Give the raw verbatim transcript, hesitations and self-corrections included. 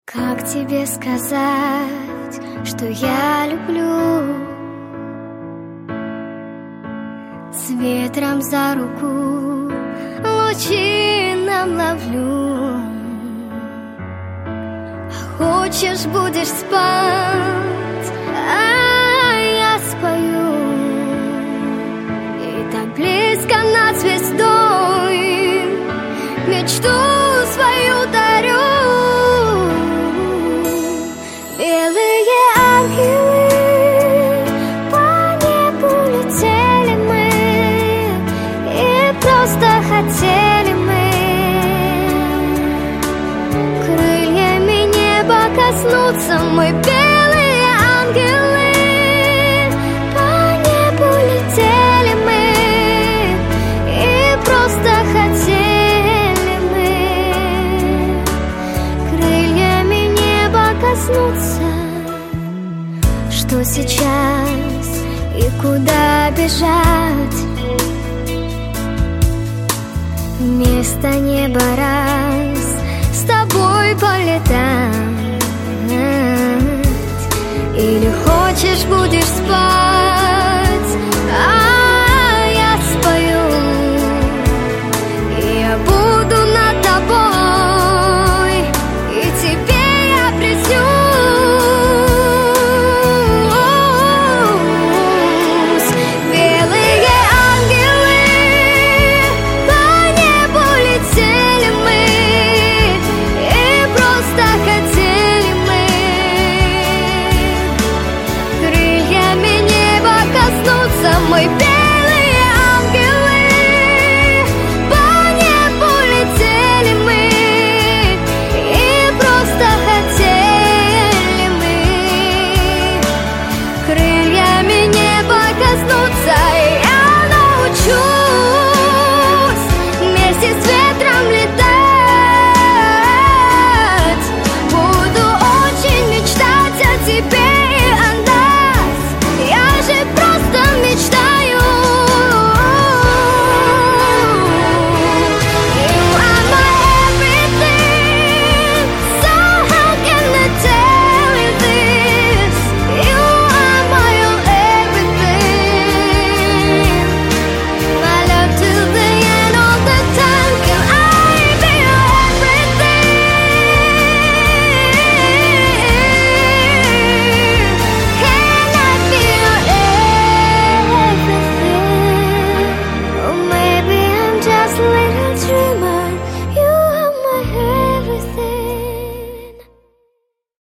Как тебе сказать, что я люблю? С ветром за руку лучи нам ловлю. А хочешь, будешь спать, а я спою. И так близко над звездой мечту свою дарю. Белые ангелы, по небу летели мы, и просто хотели мы крыльями неба коснуться. Мы белые ангелы, по небу летели мы, и просто хотели мы крыльями неба коснуться. Что сейчас и куда бежать? Вместо неба раз с тобой полетать.